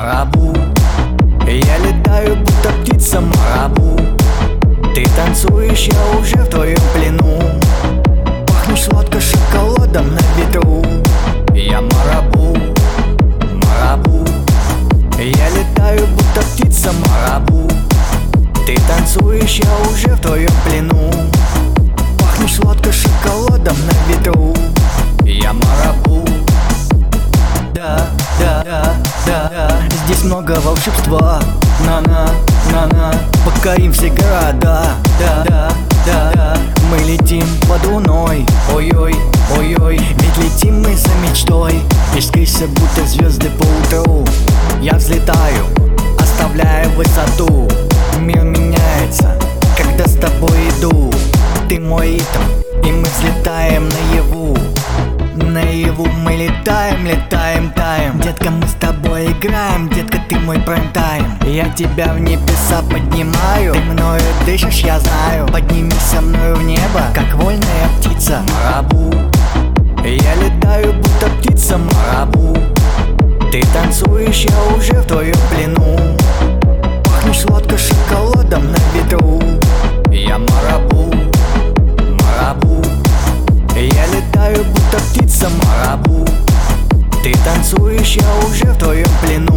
Марабу. Я летаю, будто птица Марабу. Ты танцуешь, я уже в твоем плену. Пахнешь сладко шоколадом на ветру. Я Марабу, Марабу. Я летаю, будто птица Марабу. Ты танцуешь, я уже в твоем плену. Пахнешь сладко шоколадом на ветру. Я Марабу. Да, да, да, да, да. Здесь много волшебства. На-на, на-на. Покорим все города. Да, да, да, да. Мы летим под луной. Ой-ой, ой-ой. Ведь летим мы за мечтой. Искришься, будто звезды по утру. Я взлетаю, оставляя высоту. Мир меняется, когда с тобой иду. Ты мой ритм, и мы взлетаем наяву. Наяву мы летаем, летаем, таем. Детка, мы с тобой играем, детка, ты мой прайм-тайм. Я тебя в небеса поднимаю. Ты мною дышишь, я знаю. Поднимись со мною в небо, как вольная птица Марабу. Я летаю, будто птица Марабу. Ты танцуешь, я уже в твоем плену. Пахнешь сладко шоколадом на ветру. Я Марабу, Марабу. Я летаю, будто птица Марабу. Ты танцуешь, я уже в твоем плену.